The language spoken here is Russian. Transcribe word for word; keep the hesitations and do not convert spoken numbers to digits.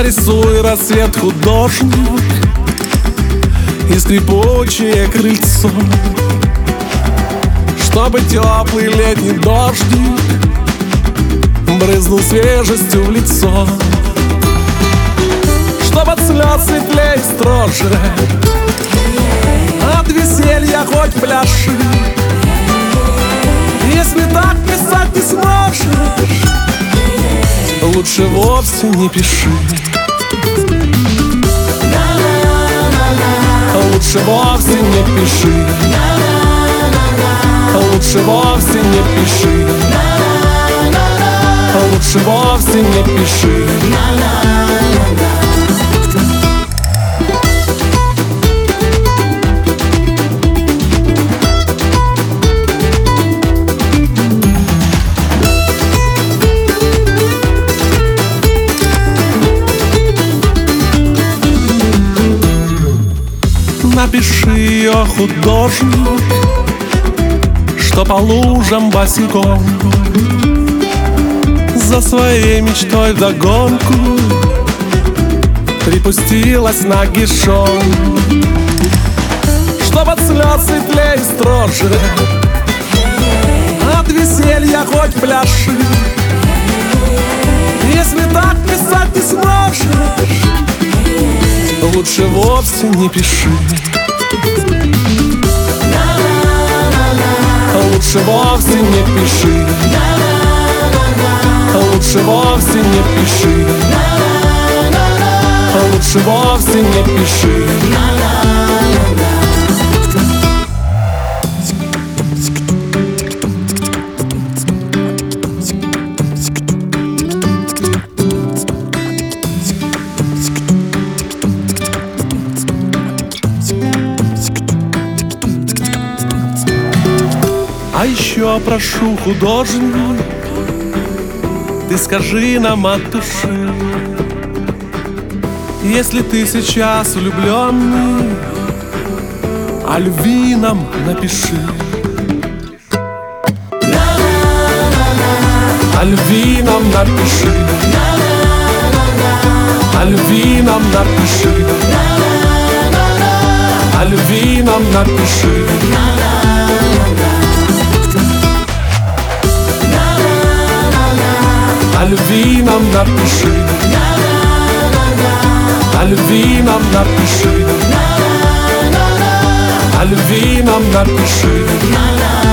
Нарисуй рассвет, художник, и скрипучее крыльцо, чтобы теплый летний дождик брызнул свежестью в лицо, чтоб от слез светлее и строже, от веселья хоть пляши. Если так писать не сможешь, лучше вовсе не пиши. Лучше вовсе не пиши. Лучше вовсе не пиши. Лучше вовсе не пиши. Напиши ее, художник, что по лужам босиком за своей мечтой вдогонку припустилась нагишом, чтоб от слез светлее и строже, от веселья хоть пляши. Если так писать не сможешь, лучше вовсе не пиши. Лучше вовсе не пиши. Лучше вовсе не пиши. Лучше вовсе не пиши. А еще прошу, художник, ты скажи нам от души, если ты сейчас влюбленный, о любви нам напиши. О любви нам напиши. О любви нам напиши. О любви нам напиши. О любви нам напиши. О любви нам напиши. О любви нам напиши.